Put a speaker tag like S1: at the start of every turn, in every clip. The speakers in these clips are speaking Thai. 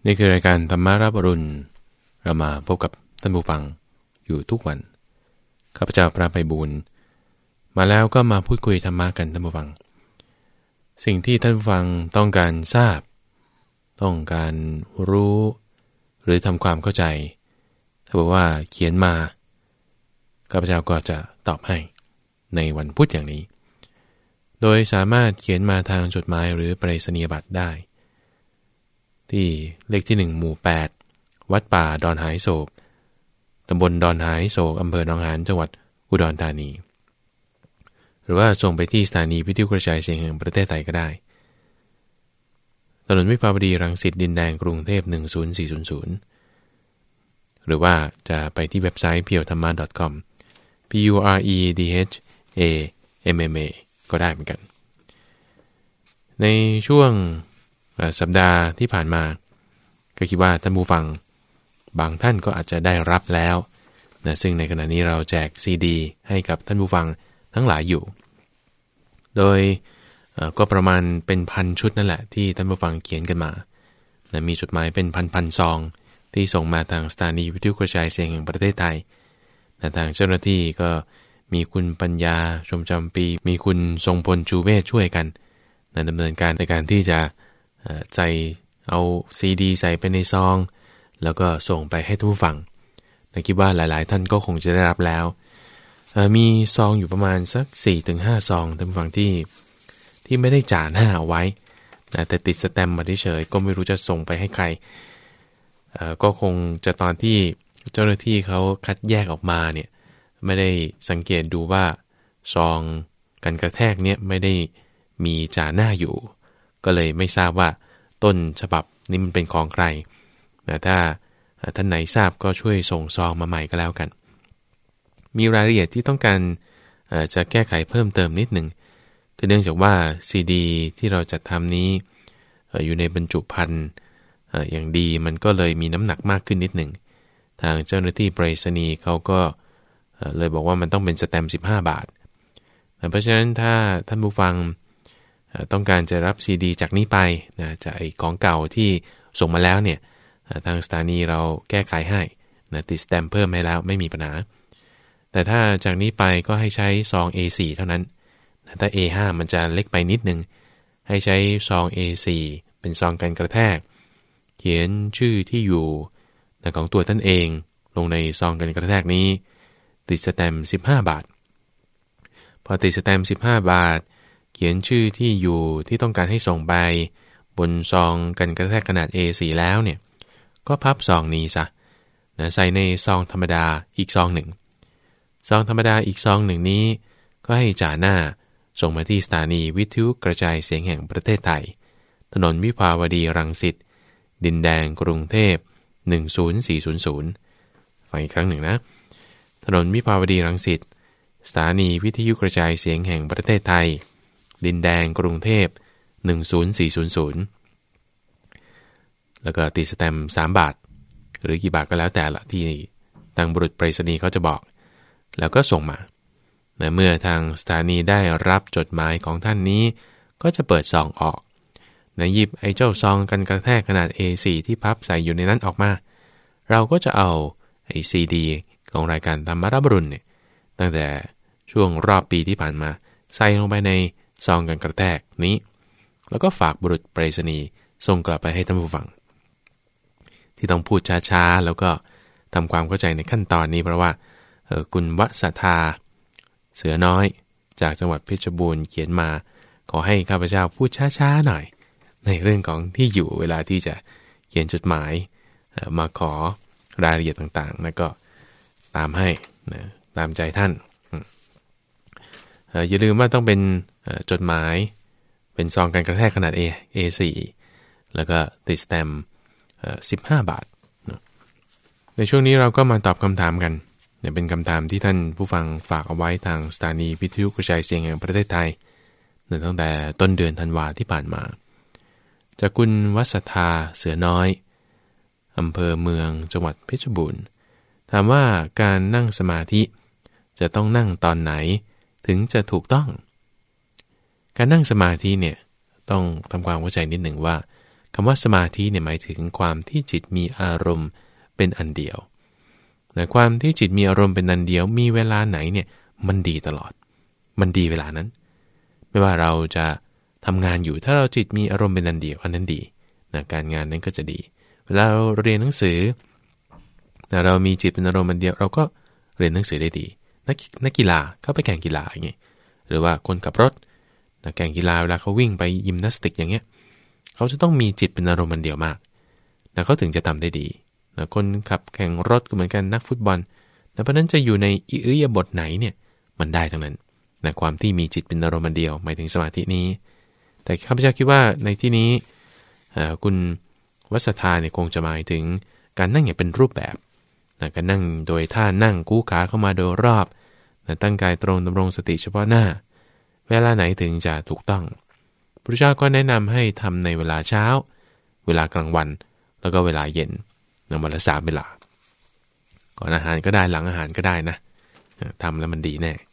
S1: นี่คือรายการธรรมารับอรุณเรามาพบกับท่านผู้ฟังอยู่ทุกวันข้าพเจ้าพระไพบูลย์มาแล้วก็มาพูดคุยธรรมะกันท่านผู้ฟังสิ่งที่ท่านผู้ฟังต้องการทราบต้องการรู้หรือทำความเข้าใจถ้าบอกว่าเขียนมาข้าพเจ้าก็จะตอบให้ในวันพุธอย่างนี้โดยสามารถเขียนมาทางจดหมายหรือไปรษณียบัตรได้ที่เลขที่1หมู่8วัดป่าดอนหายโศกตำบลดอนหายโศกอำเภอหนองหานจังหวัดอุดรธานีหรือว่าส่งไปที่สถานีวิทยุกระจายเสียงแห่งประเทศไทยก็ได้ถนนวิภาวดีรังสิตดินแดงกรุงเทพ10400หรือว่าจะไปที่เว็บไซต์ purethama.com puredhamma ก็ได้เหมือนกันในช่วงสัปดาห์ที่ผ่านมาก็คิดว่าท่านผู้ฟังบางท่านก็อาจจะได้รับแล้วนะซึ่งในขณะนี้เราแจกซีดีให้กับท่านผู้ฟังทั้งหลายอยู่โดยก็ประมาณเป็นพันชุดนั่นแหละที่ท่านผู้ฟังเขียนกันมานะมีจดหมายเป็นพันซองที่ส่งมาทางสถานีวิทยุกระจายเสียงแห่งประเทศไทยนะทางเจ้าหน้าที่ก็มีคุณปัญญาชมจำปีมีคุณทรงพลชูเวชช่วยกันนะดำเนินการในการที่จะใส่เอาซีดีใส่ไปในซองแล้วก็ส่งไปให้ทุกฝั่งนะคิดว่าหลายๆท่านก็คงจะได้รับแล้วมีซองอยู่ประมาณสัก 4-5 ซองท่านผู้ฟังที่ไม่ได้จ่าหน้าเอาไว้นะแต่ติดสแตมป์มาเฉยๆก็ไม่รู้จะส่งไปให้ใครก็คงจะตอนที่เจ้าหน้าที่เขาคัดแยกออกมาเนี่ยไม่ได้สังเกตดูว่าซองกันกระแทกเนี่ยไม่ได้มีจ่าหน้าอยู่ก็เลยไม่ทราบว่าต้นฉบับนี้มันเป็นของใครแต่ถ้าท่านไหนทราบก็ช่วยส่งซองมาใหม่ก็แล้วกันมีรายละเอียดที่ต้องการจะแก้ไขเพิ่มเติมนิดหนึ่งคือเนื่องจากว่าซีดีที่เราจัดทำนี้อยู่ในบรรจุภัณฑ์อย่างดีมันก็เลยมีน้ำหนักมากขึ้นนิดหนึ่งทางเจ้าหน้าที่ไปรษณีย์เขาก็เลยบอกว่ามันต้องเป็นสแตมป์15 บาทเพราะฉะนั้นถ้าท่านผู้ฟังต้องการจะรับซีดีจากนี้ไปนะจากไอ้ของเก่าที่ส่งมาแล้วเนี่ยทางสถานีเราแก้ไขให้นะติดสแตมป์เพิ่มให้แล้วไม่มีปัญหาแต่ถ้าจากนี้ไปก็ให้ใช้ซอง A4 เท่านั้นถ้า A5 มันจะเล็กไปนิดนึงให้ใช้ซอง A4 เป็นซองกันกระแทกเขียนชื่อที่อยู่ของตัวท่านเองลงในซองกันกระแทกนี้ติดสแตมป์15 บาทพอติดสแตมป์15 บาทเขียนชื่อที่อยู่ที่ต้องการให้ส่งไปบนซองกันกระแทกขนาด A4 แล้วเนี่ยก็พับซองนี้ซะนะใส่ในซองธรรมดาอีกซองหนึ่งซองธรรมดาอีกซองหนึ่งนี้ก็ให้จ่าหน้าส่งมาที่สถานีวิทยุกระจายเสียงแห่งประเทศไทยถนนวิภาวดีรังสิตดินแดงกรุงเทพ10400ฟังอีกครั้งหนึ่งนะถนนวิภาวดีรังสิตสถานีวิทยุกระจายเสียงแห่งประเทศไทยดินแดงกรุงเทพ10400แล้วก็ติดสแตมป์3 บาทหรือกี่บาทก็แล้วแต่ละที่ทางบุรุษไปรษณีย์เขาจะบอกแล้วก็ส่งมาเมื่อทางสถานีได้รับจดหมายของท่านนี้ก็จะเปิดซองออกหยิบไอ้เจ้าซองกันกระแทกขนาด A4 ที่พับใส่อยู่ในนั้นออกมาเราก็จะเอาไอ้ซีดีของรายการธรรมรับอรุณเนี่ยตั้งแต่ช่วงรอบปีที่ผ่านมาใส่ลงไปในซองกันกระแทกนี้แล้วก็ฝากบุรุษไปรษณีย์ส่งกลับไปให้ท่านผู้ฟังที่ต้องพูดช้าๆแล้วก็ทำความเข้าใจในขั้นตอนนี้เพราะว่าคุณวสัทธาเสือน้อยจากจังหวัดเพชรบูรณ์เขียนมาขอให้ข้าพเจ้าพูดช้าๆหน่อยในเรื่องของที่อยู่เวลาที่จะเขียนจดหมายมาขอรายละเอียดต่างๆแล้วก็ตามให้นะตามใจท่านอย่าลืมว่าต้องเป็นจดหมายเป็นซองกันกระแทกขนาด A4 แล้วก็ติดสแตมป์15 บาทในช่วงนี้เราก็มาตอบคำถามกันเป็นคำถามที่ท่านผู้ฟังฝากเอาไว้ทางสถานีวิทยุกระจายเสียงแห่งประเทศไทยตั้งแต่ต้นเดือนธันวาที่ผ่านมาจากคุณวสัทธาเสือน้อยอำเภอเมืองจังหวัดเพชรบูรณ์ถามว่าการนั่งสมาธิจะต้องนั่งตอนไหนถึงจะถูกต้องการนั่งสมาธิเนี่ยต้องทำความเข้าใจนิดหนึ่งว่าคำว่าสมาธิเนี่ยหมายถึงความที่จิตมีอารมณ์เป็นอันเดียวนะความที่จิตมีอารมณ์เป็นอันเดียวมีเวลาไหนเนี่ยมันดีตลอดมันดีเวลานั้นไม่ว่าเราจะทำงานอยู่ถ้าเราจิตมีอารมณ์เป็นอันเดียวอันนั้นดีนะการงานนั้นก็จะดีเวลาเราเรียนหนังสือนะเรามีจิตเป็นอารมณ์อันเดียวเราก็เรียนหนังสือได้ดีนักกีฬาเข้าไปแข่งกีฬาอย่างเงี้ยหรือว่าคนขับรถนะแข่งกีฬาเวลาเขาวิ่งไปยิมนาสติกอย่างเงี้ยเขาจะต้องมีจิตเป็นอารมณ์อันเดียวมากนะเขาถึงจะทำได้ดีนะคนขับแข่งรถก็เหมือนกันนักฟุตบอลแต่เพราะนั้นจะอยู่ในอิริยาบถไหนเนี่ยมันได้ทั้งนั้นนะความที่มีจิตเป็นอารมณ์อันเดียวหมายถึงสมาธินี้แต่ข้าพเจ้าคิดว่าในที่นี้คุณวัสธาเนี่ยคงจะหมายถึงการนั่งอย่างเป็นรูปแบบนะการนั่งโดยท่านั่งกู้ขาเข้ามาโดยรอบนะตั้งกายตรงดำรงสติเฉพาะหน้าเวลาไหนถึงจะถูกต้องพระเจ้าก็แนะนำให้ทำในเวลาเช้าเวลากลางวันแล้วก็เวลาเย็นนะวันละ3 เวลาก่อนอาหารก็ได้หลังอาหารก็ได้นะทำแล้วมันดีแน่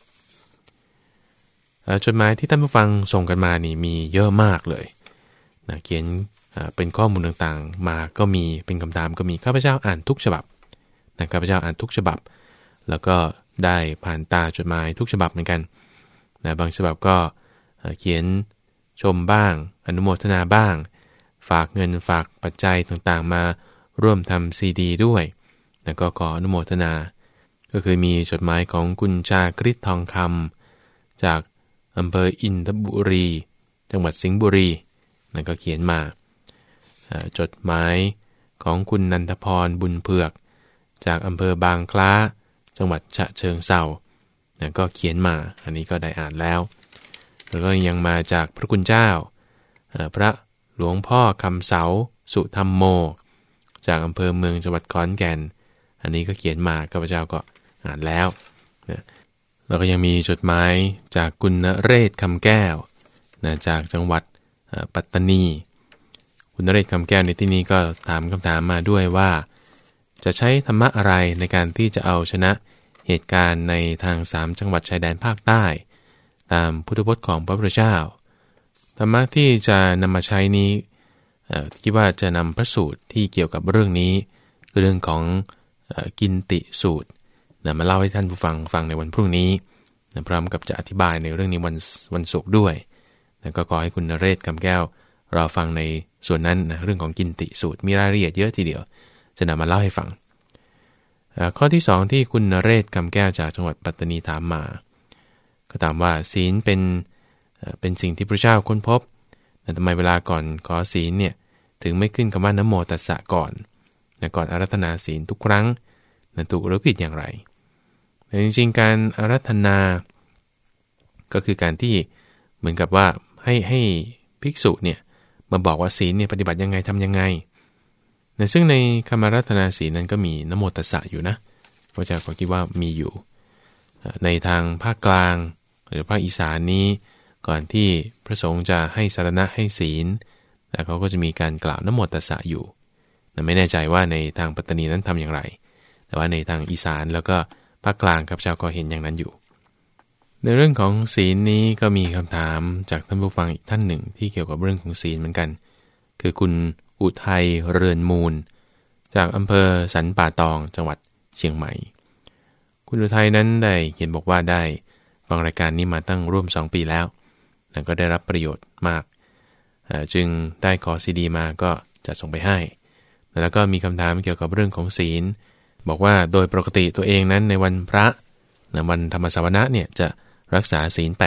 S1: จดหมายที่ท่านผู้ฟังส่งกันมานี่มีเยอะมากเลยนะเขียนเป็นข้อมูลต่างๆมาก็มีเป็นคำถามก็มีข้าพเจ้าอ่านทุกฉบับนะข้าพเจ้าอ่านทุกฉบับแล้วก็ได้ผ่านตาจดหมายทุกฉบับเหมือนกันนะบางฉบับก็เขียนชมบ้างอนุโมทนาบ้างฝากเงินฝากปัจจัยต่างๆมาร่วมทำซีดีด้วยแล้วก็ขออนุโมทนาก็คือมีจดหมายของคุณชากฤทธิ์ทองคำจากอำเภออินทบุรีจังหวัดสิงห์บุรีนั่นก็เขียนมาจดหมายของคุณนันทพรบุญเผือกจากอำเภอบางคล้าจังหวัดฉะเชิงเทรานั่นก็เขียนมาอันนี้ก็ได้อ่านแล้วแล้วก็ยังมาจากพระคุณเจ้าพระหลวงพ่อคำเสาสุธรรมโมจากอำเภอเมืองจังหวัดขอนแก่นอันนี้ก็เขียนมาข้าพเจ้าก็อ่านแล้วนะแล้วก็ยังมีจดหมายจากคุณณเรศคำแก้วนะจากจังหวัดปัตตานีคุณณเรศคำแก้วในที่นี้ก็ถามคำถามมาด้วยว่าจะใช้ธรรมะอะไรในการที่จะเอาชนะเหตุการณ์ในทาง3 จังหวัดชายแดนภาคใต้ตามพุทธพจน์ของพระพุทธเจ้าธรรมะที่จะนำมาใช้นี้คิดว่าจะนำพระสูตรที่เกี่ยวกับเรื่องนี้คือเรื่องของกินติสูตรมาเล่าให้ท่านผู้ฟังฟังในวันพรุ่งนี้พร้อมกับจะอธิบายในเรื่องนี้วันศุกร์ด้วยแล้วก็ขอให้คุณณเรศคำแก้วรอฟังในส่วนนั้นนะเรื่องของกินติสูตรมีรายละเอียดเยอะทีเดียวจะนำมาเล่าให้ฟังข้อที่2ที่คุณณเรศคำแก้วจากจังหวัดปัตตานีถามมาก็ถามว่าศีลเป็นสิ่งที่พระเจ้าค้นพบแต่ทำไมเวลาก่อนขอศีลเนี่ยถึงไม่ขึ้นคำว่านะโมตัสสะก่อนก่อนอาราธนาศีลทุกครั้งถูกหรือผิดอย่างไรแต่จริงๆการอาราธนาก็คือการที่เหมือนกับว่าให้ภิกษุเนี่ยมาบอกว่าศีลเนี่ยปฏิบัติยังไงทำยังไงซึ่งในคำอาราธนาศีลนั้นก็มีนะโมตัสสะอยู่นะพระเจ้าก็คิดว่ามีอยู่ในทางภาคกลางหรือภาคอีสานนี้ก่อนที่พระสงฆ์จะให้สรณะให้ศีลแต่เขาก็จะมีการกล่าวนะโมตัสสะอยู่ไม่แน่ใจว่าในทางปัตตานีนั้นทำอย่างไรแต่ว่าในทางอีสานแล้วก็ภาคกลางข้าพเจ้าก็เห็นอย่างนั้นอยู่ในเรื่องของศีลนี้ก็มีคำถามจากท่านผู้ฟังอีกท่านหนึ่งที่เกี่ยวกับเรื่องของศีลเหมือนกันคือคุณอุทัยเรือนมูลจากอำเภอสันป่าตองจังหวัดเชียงใหม่คุณอุทัยนั้นได้เขียนบอกว่าได้ฟังรายการนี้มาตั้งร่วม2 ปีแล้วและก็ได้รับประโยชน์มากจึงได้ขอซีดีมาก็จะส่งไปให้แล้วก็มีคำถามเกี่ยวกับเรื่องของศีลบอกว่าโดยปกติตัวเองนั้นในวันพระวันธรรมสวนะเนี่ยจะรักษาศีล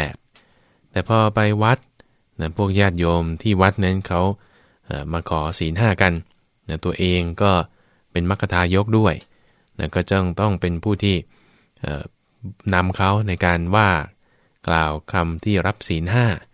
S1: 8แต่พอไปวัดพวกญาติโยมที่วัดนั้นเขามาขอศีล5กันตัวเองก็เป็นมัคคทายกด้วยก็ต้องเป็นผู้ที่นำเขาในการว่ากล่าวคำที่รับศีล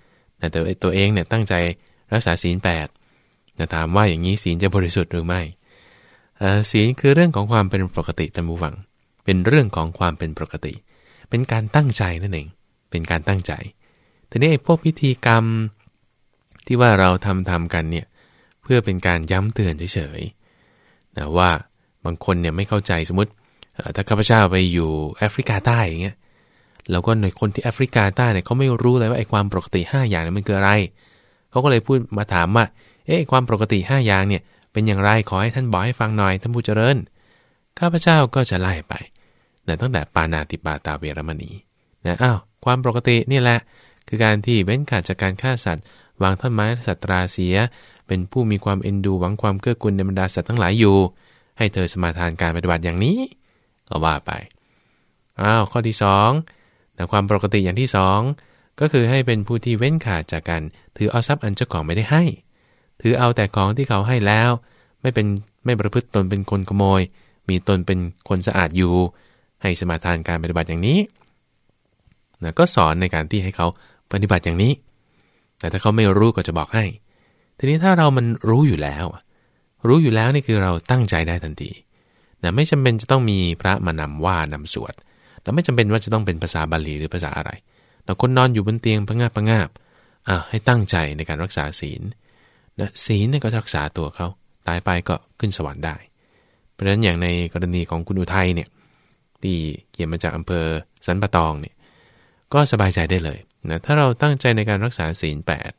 S1: 5แต่ตัวเองเนี่ยตั้งใจรักษาศีล8ถามว่าอย่างนี้ศีลจะบริสุทธิ์หรือไม่ศีลคือเรื่องของความเป็นปกติท่านผู้ฟังเป็นเรื่องของความเป็นปกติเป็นการตั้งใจนั่นเองเป็นการตั้งใจทีนี้พวกพิธีกรรมที่ว่าเราทำกันเนี่ยเพื่อเป็นการย้ำเตือนเฉยๆนะว่าบางคนเนี่ยไม่เข้าใจสมมติถ้าข้าพเจ้าไปอยู่แอฟริกาใต้อย่างเงี้ยแล้วก็ในคนที่แอฟริกาใต้เนี่ยเขาไม่รู้เลยว่าไอ้ความปกติ5อย่างนั้นมันคืออะไรเขาก็เลยพูดมาถามว่าความปกติ5อย่างเนี่ยเป็นอย่างไรขอให้ท่านบอกให้ฟังหน่อยท่านผู้เจริญข้าพเจ้าก็จะไล่ไปนะตั้งแต่ปาณาติปาตาเวรมณีนะความปกตินี่แหละคือการที่เว้นขาดจากการฆ่าสัตว์วางท่อนไม้สัตราเสียเป็นผู้มีความเอ็นดูหวังความเกื้อกูลในบรรดาสัตว์ทั้งหลายอยู่ให้เธอสมาทานการปฏิบัติอย่างนี้ก็ว่าไปข้อที่2แต่ความปกติอย่างที่2ก็คือให้เป็นผู้ที่เว้นขาดจากการถือเอาทรัพย์อันเจ้าของไม่ได้ให้ถือเอาแต่ของที่เขาให้แล้วไม่ประพฤติตนเป็นคนขโมยมีตนเป็นคนสะอาดอยู่ให้สมาทานการปฏิบัติอย่างนี้นะก็สอนในการที่ให้เขาปฏิบัติอย่างนี้แต่ถ้าเขาไม่รู้ก็จะบอกให้ทีนี้ถ้าเรามันรู้อยู่แล้วนี่คือเราตั้งใจได้ทันทีนะไม่จำเป็นจะต้องมีพระมานำว่านำสวดแล้วไม่จำเป็นว่าจะต้องเป็นภาษาบาลีหรือภาษาอะไรแต่คนนอนอยู่บนเตียงพะงาบให้ตั้งใจในการรักษาศีลนะศีลเนี่ยก็รักษาตัวเขาตายไปก็ขึ้นสวรรค์ได้เพราะฉะนั้นอย่างในกรณีของคุณอุทัยเนี่ยที่เขียนมาจากอำเภอสันปะตองเนี่ยก็สบายใจได้เลยนะถ้าเราตั้งใจในการรักษาศีล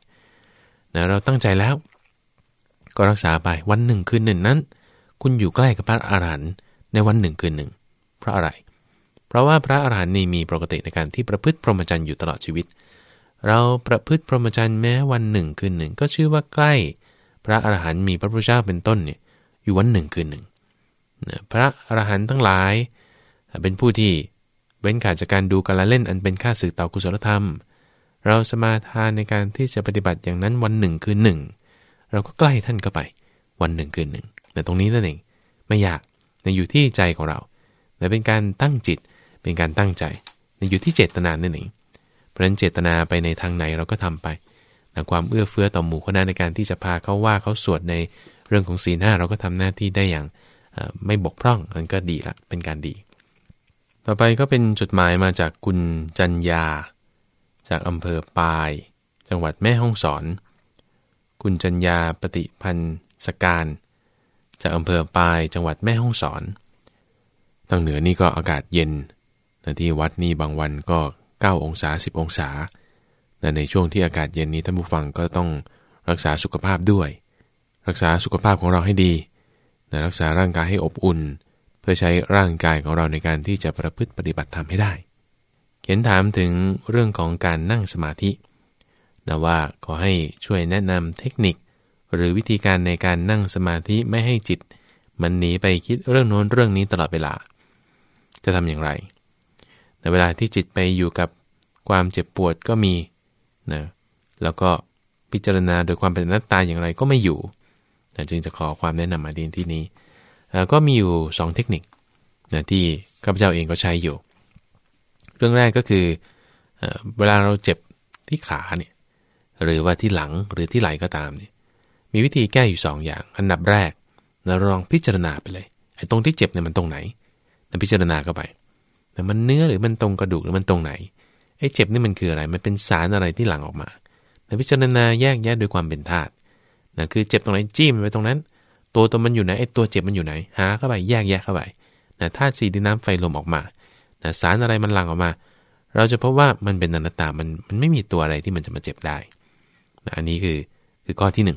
S1: 8นะเราตั้งใจแล้วก็รักษาไปวันหนึ่งคืนหนึ่งนั้นคุณอยู่ใกล้กับพระอรหันต์ในวันหนึ่งคืนหนึ่งเพราะอะไรเพราะว่าพระอรหันต์นี่มีปกติในการที่ประพฤติพรหมจรรย์อยู่ตลอดชีวิตเราประพฤติพรหมจรรย์แม้วันหนึ่งคืนหนึ่งก็ชื่อว่าใกล้พระอรหันต์มีพระพุทธเจ้าเป็นต้นเนี่ยอยู่วันหนึ่งคืนหนึ่งพระอรหันต์ทั้งหลายเป็นผู้ที่เว้นขาดจากการดูการละเล่นอันเป็นค่าศึกต่อกุศลธรรมเราสมาทานในการที่จะปฏิบัติอย่างนั้นวันหนึ่งคืนหนึ่งเราก็ใกล้ท่านเข้าไปวันหนึ่งคืนหนึ่งแต่ตรงนี้นั่นเองไม่ยากอยู่ที่ใจของเราแต่เป็นการตั้งจิตเป็นการตั้งใจอยู่ที่เจตนานั่นเองเพราะฉะนั้นเจตนาไปในทางไหนเราก็ทำไปแต่ความเอื้อเฟื้อต่อหมู่คณะในการที่จะพาเขาว่าเขาสวดในเรื่องของศีล5เราก็ทำหน้าที่ได้อย่างไม่บกพร่องมันก็ดีละเป็นการดีต่อไปก็เป็นจดหมายมาจากคุณจัญญาจากอำเภอปายจังหวัดแม่ฮ่องสอนคุณจัญญาปฏิพันธ์สการจากอำเภอปายจังหวัดแม่ฮ่องสอนทางเหนือนี่ก็อากาศเย็นที่วัดนี่บางวันก็9องศา10องศาในช่วงที่อากาศเย็นนี้ท่านผู้ฟังก็ต้องรักษาสุขภาพด้วยรักษาสุขภาพของเราให้ดีรักษาร่างกายให้อบอุ่นเพื่อใช้ร่างกายของเราในการที่จะประพฤติปฏิบัติธรรมให้ได้เขียนถามถึงเรื่องของการนั่งสมาธิว่าขอให้ช่วยแนะนำเทคนิคหรือวิธีการในการนั่งสมาธิไม่ให้จิตมันหนีไปคิดเรื่องโน้นเรื่องนี้ตลอดเวลาจะทำอย่างไรแต่เวลาที่จิตไปอยู่กับความเจ็บปวดก็มีนะแล้วก็พิจารณาโดยความเป็นอนัตตาอย่างไรก็ไม่อยู่จึงจะขอความแนะนำมาดีที่นี้ก็มีอยู่2เทคนิคนะที่ข้าพเจ้าเองก็ใช้อยู่เรื่องแรกก็คือเวลาเราเจ็บที่ขาเนี่ยหรือว่าที่หลังหรือที่ไหล่ก็ตามเนี่ยมีวิธีแก้อยู่2อย่างอันดับแรกเราลองพิจารณาไปเลยไอ้ตรงที่เจ็บเนี่ยมันตรงไหนเราพิจารณาเข้าไปแต่มันเนื้อหรือมันตรงกระดูกหรือมันตรงไหนไอ้เจ็บนี่มันคืออะไรมันเป็นสารอะไรที่หลั่งออกมาแต่พิจารณาแยกแยะโดยความเป็นธาตุคือเจ็บตรงไหนจี้มันไปตรงนั้นตัวมันอยู่ไหนไอ้ตัวเจ็บมันอยู่ไหนหาเข้าไปแยกแยะเข้าไปธาตุ4ดินน้ำไฟลมออกมาสารอะไรมันหลั่งออกมาเราจะพบว่ามันเป็นอนัตตามันไม่มีตัวอะไรที่มันจะมาเจ็บได้อันนี้คือข้อที่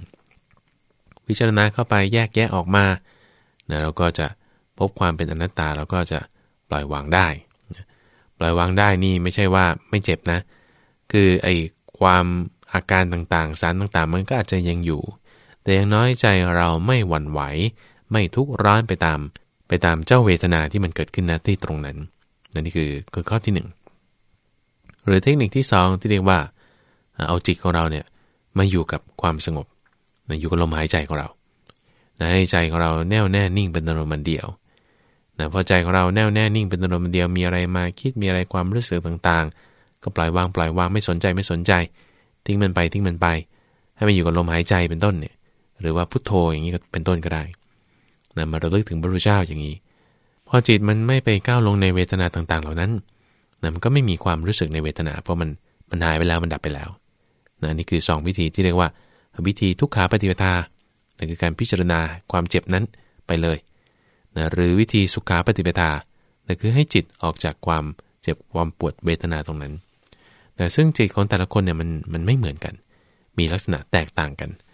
S1: 1พิจารณาเข้าไปแยกแยะออกมาเราก็จะพบความเป็นอนัตตาแล้วก็จะปล่อยวางได้ปล่อยวางได้นี่ไม่ใช่ว่าไม่เจ็บนะคือไอ้ความอาการต่างๆสารต่างๆมันก็อาจจะยังอยู่แต่อย่างน้อยใจเราไม่หวั่นไหวไม่ทุกข์ร้อนไปตามเจ้าเวทนาที่มันเกิดขึ้นณที่ตรงนั้นนี่คือข้อที่1หรือเทคนิคที่2ที่เรียกว่าเอาจิตของเราเนี่ยมาอยู่กับความสงบอยู่กับลมหายใจของเราให้ใจของเราแน่วแน่นิ่งเป็นอารมณ์เดียวพอใจของเราแน่วแน่นิ่งเป็นอารมณ์เดียวมีอะไรมาคิดมีอะไรความรู้สึกต่างๆก็ปล่อยวางไม่สนใจทิ้งมันไปให้มันอยู่กับลมหายใจเป็นต้นเนี่ยหรือว่าพุทโธอย่างนี้ก็เป็นต้นก็ได้มาระลึกถึงพระพุทธเจ้าอย่างนี้พอจิตมันไม่ไปก้าวลงในเวทนาต่างๆเหล่านั้นมันก็ไม่มีความรู้สึกในเวทนาเพราะมันหายไปแล้วมันดับไปแล้วนี่คือ2วิธีที่เรียกว่าวิธีทุกขาปฏิปทานั่นคือการพิจารณาความเจ็บนั้นไปเลยหรือวิธีสุขาปฏิปทานั่นคือให้จิตออกจากความเจ็บความปวดเวทนาตรงนั้นแต่ซึ่งจิตของแต่ละคนเนี่ยมันไม่เหมือนกันมีลักษณะแตกต่างกัน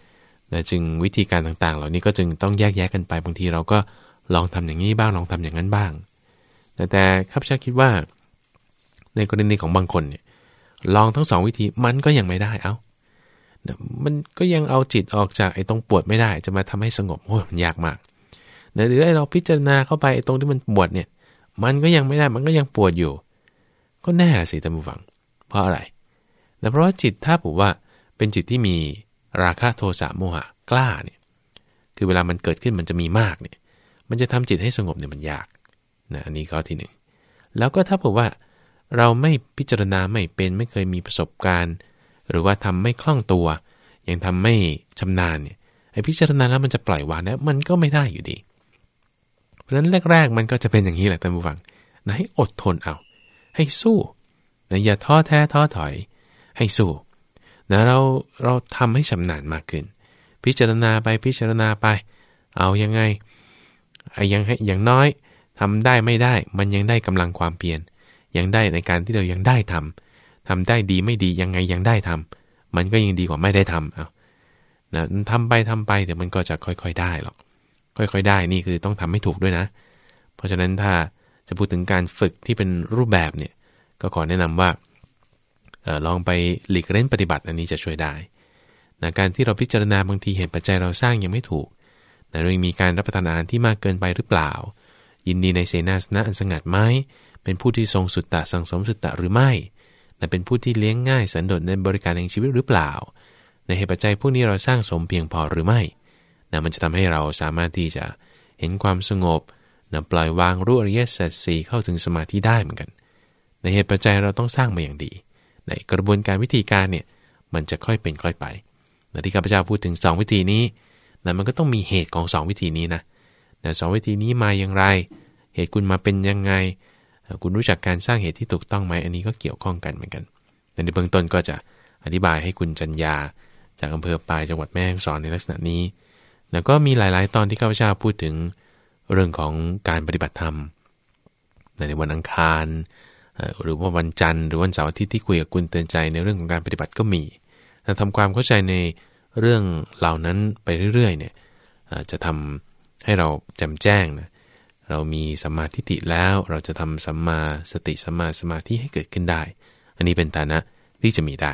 S1: นะจึงวิธีการต่างๆเหล่านี้ก็จึงต้องแยกแยะกันไปบางทีเราก็ลองทำอย่างนี้บ้างลองทำอย่างนั้นบ้างแต่ข้าพเจ้าคิดว่าในกรณีของบางคนเนี่ยลองทั้ง2วิธีมันก็ยังไม่ได้มันก็ยังเอาจิตออกจากไอ้ตรงปวดไม่ได้จะมาทำให้สงบโอ้ยมันยากมากหรือไอ้เราพิจารณาเข้าไปไอ้ตรงที่มันปวดเนี่ยมันก็ยังไม่ได้มันก็ยังปวดอยู่ก็แน่สิท่านผู้ฟังเพราะอะไรเพราะว่าจิตถ้าผมว่าเป็นจิตที่มีราคะโทสะโมหะกล้าเนี่ยคือเวลามันเกิดขึ้นมันจะมีมากเนี่ยมันจะทำจิตให้สงบเนี่ยมันยากนะอันนี้ข้อที่1แล้วก็ถ้าผมว่าเราไม่พิจารณาไม่เป็นไม่เคยมีประสบการณ์หรือว่าทำไม่คล่องตัวยังทำไม่ชำนาญเนี่ยไอ้พิจารณาแล้วมันจะปล่อยวางแล้วมันก็ไม่ได้อยู่ดีเพราะฉะนั้นแรกๆมันก็จะเป็นอย่างนี้แหละท่านผู้ฟังนะให้อดทนเอาให้สู้นะอย่าท้อแท้ท้อถอยให้สู้นะเราทำให้ชำนาญมากขึ้นพิจารณาไปพิจารณาไปเอายังไงอย่างน้อยทำได้ไม่ได้มันยังได้กำลังความเพียรยังได้ในการที่เรายังได้ทำได้ดีไม่ดียังไงยังได้ทำมันก็ยังดีกว่าไม่ได้ทำนะทำไปเดี๋ยวมันก็จะค่อยๆได้หรอกค่อยๆได้นี่คือต้องทำให้ถูกด้วยนะเพราะฉะนั้นถ้าจะพูดถึงการฝึกที่เป็นรูปแบบเนี่ยก็ขอแนะนำว่าลองไปหลีกเล่นปฏิบัติอันนี้จะช่วยได้นะการที่เราพิจารณาบางทีเหตุปัจจัยเราสร้างยังไม่ถูกนะเรามีการรับประทานอาหารที่มากเกินไปหรือเปล่ายินดีในเสนาสนะอันสงัดไหมเป็นผู้ที่ทรงสุตตะสังสมสุตตะหรือไม่แต่เป็นผู้ที่เลี้ยงง่ายสันโดษในบริการแห่งชีวิตหรือเปล่าในเหตุปัจจัยพวกนี้เราสร้างสมเพียงพอหรือไม่นะมันจะทำให้เราสามารถที่จะเห็นความสงบนะปล่อยวางรู้อริยสัจ4เข้าถึงสมาธิได้เหมือนกันในเหตุปัจจัยเราต้องสร้างมาอย่างดีในกระบวนการวิธีการเนี่ยมันจะค่อยเป็นค่อยไปนะที่ข้าพเจ้าพูดถึง2วิธีนี้นะมันก็ต้องมีเหตุของ2วิธีนี้นะ2วิธีนี้มาอย่างไรเหตุคุณมาเป็นยังไงคุณรู้จักการสร้างเหตุที่ถูกต้องไหมอันนี้ก็เกี่ยวข้องกันเหมือนกันในเบื้องต้นก็จะอธิบายให้คุณจัญญาจากอำเภอปายจังหวัดแม่ฮ่องสอนในลักษณะนี้แล้วก็มีหลายๆตอนที่ข้าพเจ้าพูดถึงเรื่องของการปฏิบัติธรรมในวันอังคารหรือว่าวันจันทร์หรือวันเสาร์อาทิตย์ที่คุยกับคุณเตือนใจในเรื่องของการปฏิบัติก็มีทำความเข้าใจในเรื่องเหล่านั้นไปเรื่อยๆเนี่ยจะทำให้เราแจ่มแจ้งนะเรามีสัมมาทิฏฐิแล้วเราจะทำสัมมาสติสัมมาสมาธิให้เกิดขึ้นได้อันนี้เป็นฐานะที่จะมีได้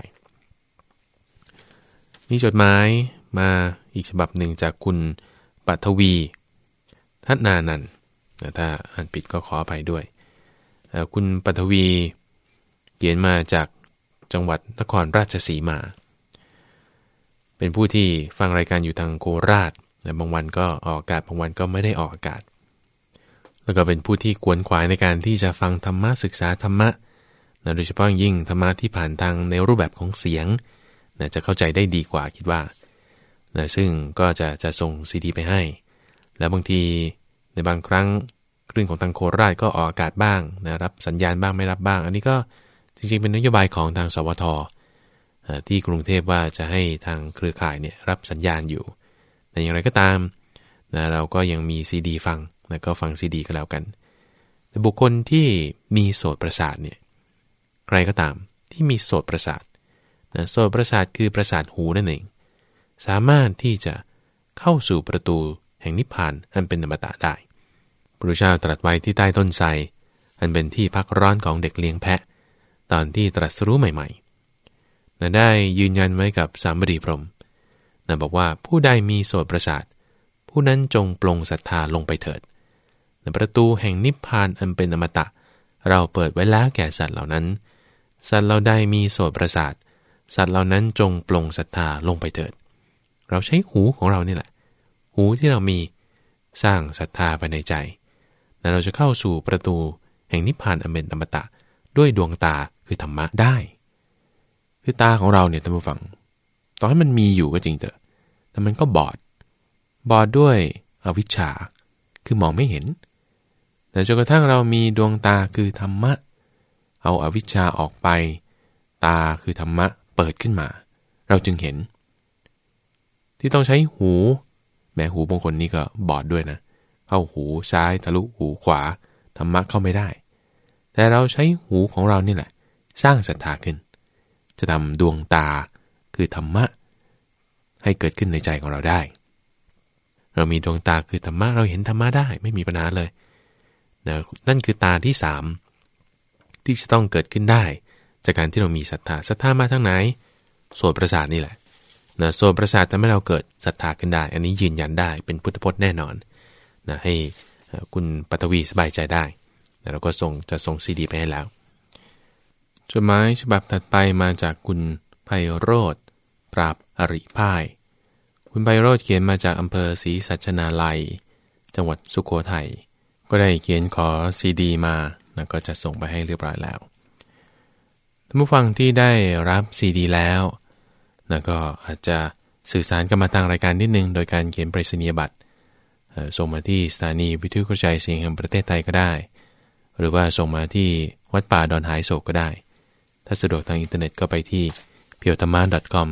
S1: มีจดหมายมาอีกฉบับหนึ่งจากคุณปัทวีทัศนานันท์ถ้าอ่านผิดก็ขออภัยด้วยคุณปัทวีเขียนมาจากจังหวัดนครราชสีมาเป็นผู้ที่ฟังรายการอยู่ทางโคราชบางวันก็ออกอากาศบางวันก็ไม่ได้ออกอากาศแล้วก็เป็นผู้ที่กวนขวายในการที่จะฟังธรรมะศึกษาธรรมะโดยเฉพาะยิ่งธรรมะที่ผ่านทางในรูปแบบของเสียงจะเข้าใจได้ดีกว่าคิดว่าซึ่งก็จะส่งซีดีไปให้แล้วบางทีในบางครั้งเรื่องของทางโคราชก็ออกอากาศบ้างรับสัญญาณบ้างไม่รับบ้างอันนี้ก็จริงๆเป็นนโยบายของทางสวทที่กรุงเทพว่าจะให้ทางเครือข่ายเนี่ยรับสัญญาณอยู่แต่อย่างไรก็ตามเราก็ยังมีซีดีฟังก็ฟังซีดีก็แล้วกันแต่บุคคลที่มีโสตประสาทเนี่ยใครก็ตามที่มีโสตประสาทโสตประสาทคือประสาทหูนั่นเองสามารถที่จะเข้าสู่ประตูแห่งนิพพานอันเป็นอมตะได้พระพุทธเจ้าตรัสไว้ที่ใต้ต้นไทรอันเป็นที่พักร้อนของเด็กเลี้ยงแพะตอนที่ตรัสรู้ใหม่ๆได้ยืนยันไว้กับสามบดีพรหมบอกว่าผู้ใดมีโสตประสาทผู้นั้นจงปลงศรัทธาลงไปเถิดประตูแห่งนิพพานอันเป็นอมตะเราเปิดไว้แล้วแก่สัตว์เหล่านั้นสัตว์เราใดมีโสตประสาทสัตว์เหล่านั้นจงปลงศรัทธาลงไปเถิดเราใช้หูของเรานี่แหละหูที่เรามีสร้างศรัทธาภายในใจและเราจะเข้าสู่ประตูแห่งนิพพานอันเป็นอมตะด้วยดวงตาคือธรรมะได้คือตาของเราเนี่ยท่านผู้ฟังต่อให้มันมีอยู่ก็จริงแต่มันก็บอดด้วยอวิชชาคือมองไม่เห็นแต่จนกระทั่งเรามีดวงตาคือธรรมะเอาอวิชชาออกไปตาคือธรรมะเปิดขึ้นมาเราจึงเห็นที่ต้องใช้หูแม้หูบางคนนี่ก็บอดด้วยนะเข้าหูซ้ายทะลุหูขวาธรรมะเข้าไม่ได้แต่เราใช้หูของเรานี่แหละสร้างศรัทธาขึ้นจะทำดวงตาคือธรรมะให้เกิดขึ้นในใจของเราได้เรามีดวงตาคือธรรมะเราเห็นธรรมะได้ไม่มีปัญหาเลยนะนั่นคือตาที่3ที่จะต้องเกิดขึ้นได้จากการที่เรามีศรัทธามาทางไหนโสตประสาทนี่แหละนะโสตประสาททำให้เราเกิดศรัทธาขึ้นได้อันนี้ยืนยันได้เป็นพุทธพจน์แน่นอนนะให้คุณปัทวีสบายใจได้นะเราก็จะส่งซีดีไปให้แล้วจดหมายฉบับถัดไปมาจากคุณไพโรจน์ปราบอริพ่ายคุณไพโรจน์เขียนมาจากอำเภอศรีสัชนาลัยจังหวัดสุโขทัยก็ได้เขียนขอซีดีมานะก็จะส่งไปให้เรียบร้อยแล้วท่านผู้ฟังที่ได้รับซีดีแล้วนะก็อาจจะสื่อสารกันมาทางรายการนิดนึงโดยการเขียนไปรษณียบัตรส่งมาที่สถานีวิทยุกระจายเสียงแห่งประเทศไทยก็ได้หรือว่าส่งมาที่วัดป่าดอนหายโศกก็ได้ถ้าสะดวกทางอินเทอร์เน็ตก็ไปที่ purethama.com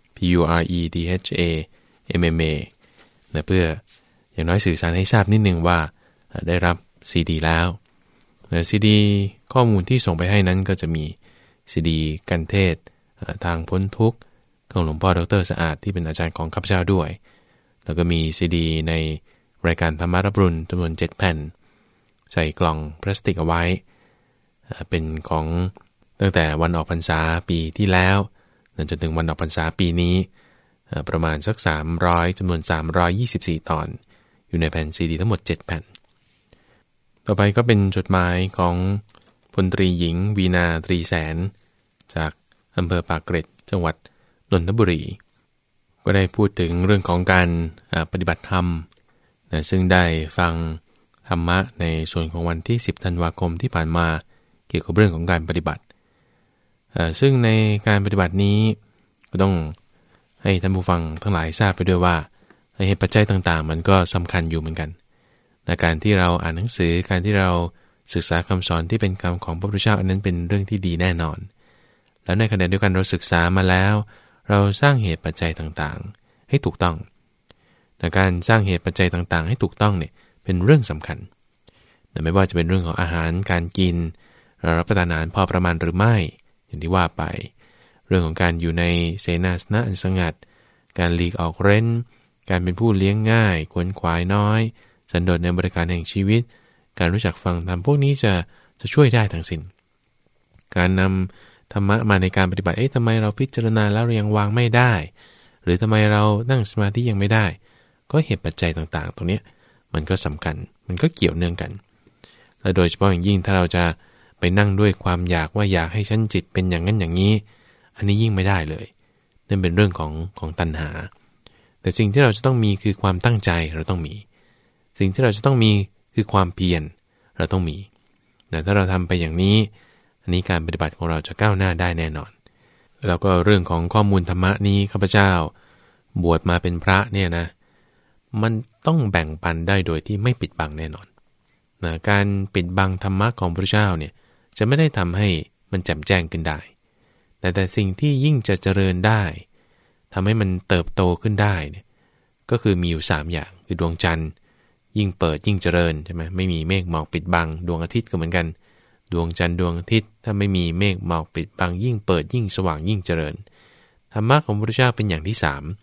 S1: puredhamma นะเพื่ออย่างน้อยสื่อสารให้ทราบนิดนึงว่าได้รับซีดีแล้วซีดีข้อมูลที่ส่งไปให้นั้นก็จะมีซีดีกันเทศทางพ้นทุกข์ของหลวงพ่อดร.สะอาดที่เป็นอาจารย์ของข้าพเจ้าด้วยแล้วก็มีซีดีในรายการธรรมรับรุ่นจำนวน7แผ่นใส่กล่องพลาสติกเอาไว้เป็นของตั้งแต่วันออกพรรษาปีที่แล้วจนถึงวันออกพรรษาปีนี้ประมาณสัก300จำนวน324ตอนอยู่ในแผ่นซีดีทั้งหมด7แผ่นต่อไปก็เป็นจดหมายของพลตรีหญิงวีนาตรีแสนจากอำเภอปากเกร็ดจังหวัดนนทบุรีก็ได้พูดถึงเรื่องของการปฏิบัติธรรมนะซึ่งได้ฟังธรรมะในส่วนของวันที่10ธันวาคมที่ผ่านมาเกี่ยวกับเรื่องของการปฏิบัติซึ่งในการปฏิบัตินี้ก็ต้องให้ท่านผู้ฟังทั้งหลายทราบไปด้วยว่าเหตุปัจจัยต่างๆมันก็สำคัญอยู่เหมือนกันในการที่เราอ่านหนังสือการที่เราศึกษาคำสอนที่เป็นคำของพระพุทธเจ้าอันนั้นเป็นเรื่องที่ดีแน่นอนแล้วในขณะเดียวกันเราศึกษามาแล้วเราสร้างเหตุปัจจัยต่างๆให้ถูกต้องในการสร้างเหตุปัจจัยต่างๆให้ถูกต้องเนี่ยเป็นเรื่องสำคัญแต่ไม่ว่าจะเป็นเรื่องของอาหารการกินเรารับประทานอาหารพอประมาณหรือไม่อย่างที่ว่าไปเรื่องของการอยู่ในเสนาสนะอันสงัดการหลีกออกเร้นการเป็นผู้เลี้ยงง่ายขวนขวายน้อยสันโดษในบริการแห่งชีวิตการรู้จักฟังธรรมพวกนี้จะช่วยได้ทั้งสิ้นการนำธรรมะมาในการปฏิบัติทำไมเราพิจารณาแล้วเรายังวางไม่ได้หรือทำไมเรานั่งสมาธิยังไม่ได้ก็เหตุปัจจัยต่างๆตรงนี้มันก็สำคัญมันก็เกี่ยวเนื่องกันและโดยเฉพาะอย่างยิ่งถ้าเราจะไปนั่งด้วยความอยากว่าอยากให้ชั้นจิตเป็นอย่างนั้นอย่างนี้อันนี้ยิ่งไม่ได้เลยนั่นเป็นเรื่องของตัณหาแต่สิ่งที่เราจะต้องมีคือความตั้งใจเราต้องมีสิ่งที่เราจะต้องมีคือความเพียรเราต้องมีแต่ถ้าเราทำไปอย่างนี้อันนี้การปฏิบัติของเราจะก้าวหน้าได้แน่นอนแล้วก็เรื่องของข้อมูลธรรมะนี้ข้าพเจ้าบวชมาเป็นพระเนี่ยนะมันต้องแบ่งปันได้โดยที่ไม่ปิดบังแน่นอนนะการปิดบังธรรมะของพระเจ้าเนี่ยจะไม่ได้ทำให้มันแจ่มแจ้งขึ้นได้แต่สิ่งที่ยิ่งจะเจริญได้ทำให้มันเติบโตขึ้นได้เนี่ยก็คือมีอยู่3อย่างคือดวงจันทร์ยิ่งเปิดยิ่งเจริญใช่ไหมไม่มีเมฆหมอกปิดบังดวงอาทิตย์ก็เหมือนกันดวงจันทร์ดวงอาทิตย์ถ้าไม่มีเมฆหมอกปิดบังยิ่งเปิดยิ่งสว่างยิ่งเจริญธรรมะของพระพุทธเจ้าเป็นอย่างที่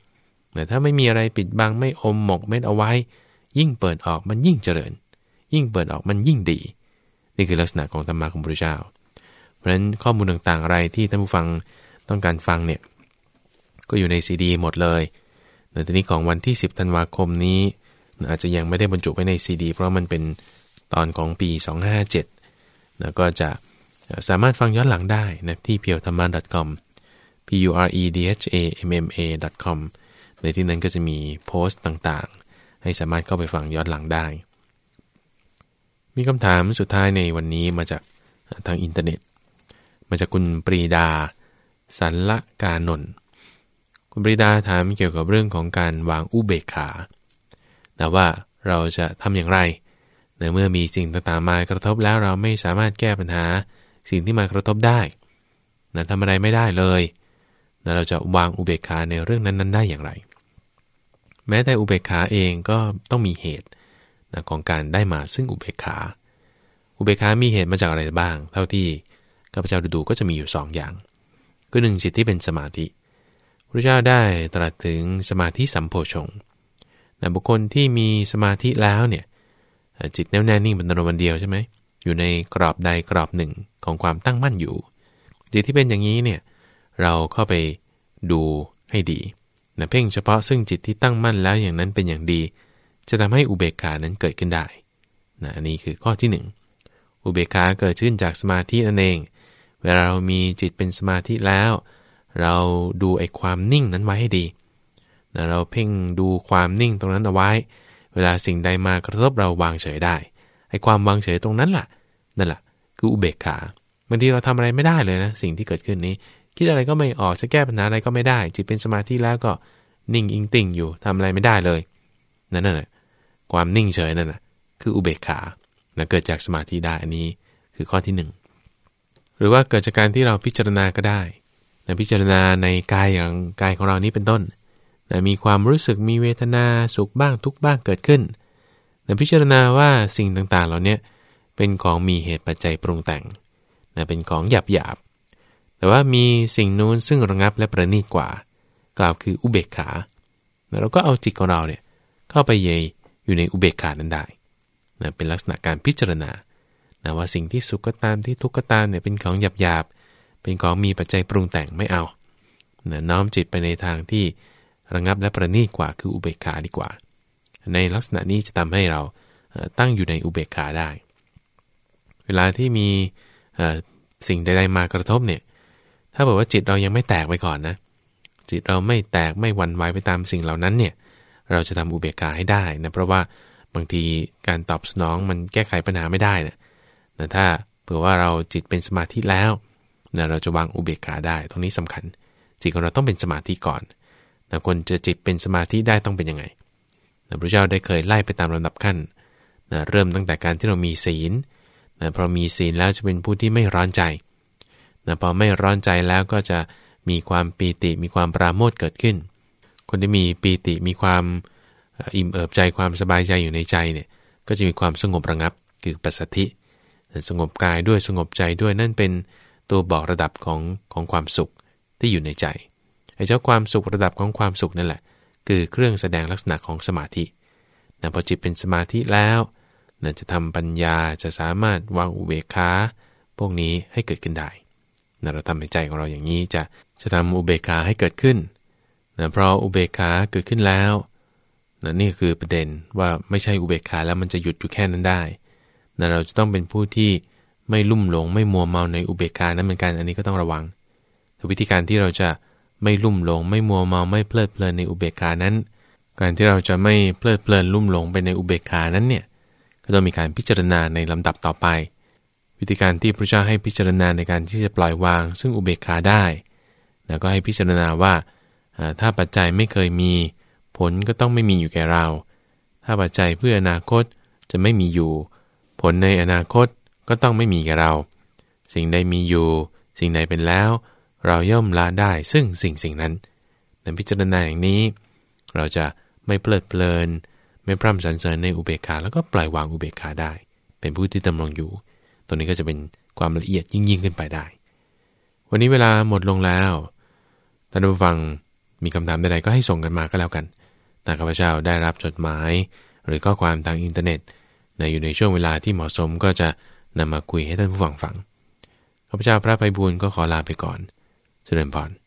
S1: 3แต่ถ้าไม่มีอะไรปิดบังไม่อมหมกเม็ดเอาไว้ยิ่งเปิดออกมันยิ่งเจริญยิ่งเปิดออกมันยิ่งดีนี่คือลักษณะของธรรมะของพระพุทธเจ้าเพราะฉะนั้นข้อมูลต่างๆอะไรที่ท่านผู้ฟังต้องการฟังเนี่ยก็อยู่ในซีดีหมดเลยในทีนี้ของวันที่10ธันวาคมนี้อาจจะยังไม่ได้บรรจุไว้ในซีดีเพราะมันเป็นตอนของปี2557นะก็จะสามารถฟังย้อนหลังได้นะที่ purethama.com puredhamma.com ในที่นั้นก็จะมีโพสต์ต่างๆให้สามารถเข้าไปฟังย้อนหลังได้มีคำถามสุดท้ายในวันนี้มาจากทางอินเทอร์เน็ตมาจากคุณปรีดาสันละกานนท์คุณปรีดาถามเกี่ยวกับเรื่องของการวางอุเบกขาแต่ว่าเราจะทำอย่างไรในเมื่อมีสิ่งต่างๆมากระทบแล้วเราไม่สามารถแก้ปัญหาสิ่งที่มากระทบได้นะทำอะไรไม่ได้เลยนะเราจะวางอุเบกขาในเรื่องนั้นๆได้อย่างไรแม้แต่อุเบกขาเองก็ต้องมีเหตุนะของการได้มาซึ่งอุเบกขามีเหตุมาจากอะไรบ้างเท่าที่ข้าพเจ้าดูก็จะมีอยู่2อย่างคือ1จิตที่เป็นสมาธิพระเจ้าได้ตรัสถึงสมาธิสัมโพชฌงค์บุคคลที่มีสมาธิแล้วเนี่ยจิตแน่วแน่นิ่งเป็นวันเดียวใช่ไหมอยู่ในกรอบใดกรอบหนึ่งของความตั้งมั่นอยู่จิตที่เป็นอย่างนี้เนี่ยเราเข้าไปดูให้ดีเพ่งเฉพาะซึ่งจิตที่ตั้งมั่นแล้วอย่างนั้นเป็นอย่างดีจะทำให้อุเบกขานั้นเกิดขึ้นได้อันนี้คือข้อที่1อุเบกขาเกิดขึ้นจากสมาธินั่นเองเวลาเรามีจิตเป็นสมาธิแล้วเราดูไอ้ความนิ่งนั้นไว้ให้ดีเราเพ่งดูความนิ่งตรงนั้นเอาไว้เวลาสิ่งใดมากระทบเราวางเฉยได้ไอ้ความวางเฉยตรงนั้นล่ะนั่นแหละคืออุเบกขาบางทีเราทำอะไรไม่ได้เลยนะสิ่งที่เกิดขึ้นนี้คิดอะไรก็ไม่ออกจะแก้ปัญหาอะไรก็ไม่ได้จิตเป็นสมาธิแล้วก็นิ่งอิงติ่งอยู่ทำอะไรไม่ได้เลยนั่นแหละความนิ่งเฉยนั่นน่ะคืออุเบกขาเกิดจากสมาธิได้อันนี้คือข้อที่1หรือว่าเกิดจากการที่เราพิจารณาก็ได้พิจารณาในกายอย่างกายของเรานี้เป็นต้นมีความรู้สึกมีเวทนาสุขบ้างทุกข์บ้างเกิดขึ้นพิจารณาว่าสิ่งต่างๆเหล่านี้เป็นของมีเหตุปัจจัยปรุงแต่งเป็นของหยาบๆแต่ว่ามีสิ่งนู้นซึ่งระงับและประณีตกว่ากล่าวคืออุเบกขาเราก็เอาจิตของเราเนี่ยเข้าไปอยู่ในอุเบกขานั้นได้เป็นลักษณะการพิจารณาว่าสิ่งที่สุขก็ตามที่ทุกข์ก็ตามเนี่ยเป็นของหยาบๆเป็นของมีปัจจัยปรุงแต่งไม่เอาน้อมจิตไปในทางที่ระงับและประณีตกว่าคืออุเบกขาดีกว่าในลักษณะนี้จะทำให้เราตั้งอยู่ในอุเบกขาได้เวลาที่มีสิ่งใดๆมากระทบเนี่ยถ้าบอกว่าจิตเรายังไม่แตกไปก่อนนะจิตเราไม่แตกไม่หวั่นไหวไปตามสิ่งเหล่านั้นเนี่ยเราจะทำอุเบกขาให้ได้นะเพราะว่าบางทีการตอบสนองมันแก้ไขปัญหาไม่ได้นะถ้าเผื่อว่าเราจิตเป็นสมาธิแล้วเราจะวางอุเบกขาได้ตรงนี้สำคัญจิตของเราต้องเป็นสมาธิก่อนคนจะจิตเป็นสมาธิได้ต้องเป็นยังไงพระเจ้าได้เคยไล่ไปตามลำดับขั้นเริ่มตั้งแต่การที่เรามีศีลพอมีศีลแล้วจะเป็นผู้ที่ไม่ร้อนใจพอไม่ร้อนใจแล้วก็จะมีความปีติมีความปราโมทย์เกิดขึ้นคนที่มีปีติมีความอิ่มเอิบใจความสบายใจอยู่ในใจเนี่ยก็จะมีความสงบระงับคือปัสสัทธิสงบกายด้วยสงบใจด้วยนั่นเป็นตัวบอกระดับของความสุขที่อยู่ในใจไอ้เจ้าความสุขระดับของความสุขนั่นแหละคือเครื่องแสดงลักษณะของสมาธิพอจิตเป็นสมาธิแล้วจะทำปัญญาจะสามารถวางอุเบกขาพวกนี้ให้เกิดขึ้นได้เราทำในใจของเราอย่างนี้จะทำอุเบกขาให้เกิดขึ้นเพราะอุเบกขาเกิดขึ้นแล้วนี่คือประเด็นว่าไม่ใช่อุเบกขาแล้วมันจะหยุดอยู่แค่นั้นได้เราจะต้องเป็นผู้ที่ไม่ลุ่มหลงไม่มัวเมาในอุเบกขานั้นเหมือนกันอันนี้ก็ต้องระวังแต่วิธีการที่เราจะไม่ลุ่มหลงไม่มัวเมาไม่เพลิดเพลินในอุเบกขานั้นการที่เราจะไม่เพลิดเพลินลุ่มหลงไปในอุเบกขานั้นเนี่ยก็ต้องมีการพิจารณาในลำดับต่อไปวิธีการที่พระเจ้าให้พิจารณาในการที่จะปล่อยวางซึ่งอุเบกขาได้แล้วก็ให้พิจารณาว่าถ้าปัจจัยไม่เคยมีผลก็ต้องไม่มีอยู่แก่เราถ้าปัจจัยเพื่ออนาคตจะไม่มีอยู่ผลในอนาคตก็ต้องไม่มีแก่เราสิ่งใดมีอยู่สิ่งใดเป็นแล้วเราย่อมละได้ซึ่งสิ่งนั้นในพิจารณาอย่างนี้เราจะไม่เพลิดเพลินไม่พร่ำสรรเสริญในอุเบกขาแล้วก็ปล่อยวางอุเบกขาได้เป็นผู้ที่ดำรงอยู่ตัวนี้ก็จะเป็นความละเอียดยิ่งขึ้นไปได้วันนี้เวลาหมดลงแล้วท่านผู้ฟังมีคำถามใดๆก็ให้ส่งกันมาก็แล้วกันถ้าข้าพเจ้าได้รับจดหมายหรือข้อความทางอินเทอร์เน็ตอยู่ในช่วงเวลาที่เหมาะสมก็จะนำมาคุยให้ท่านผู้ฟังฟังข้าพเจ้าพระไพบูลย์ก็ขอลาไปก่อนเจริญพร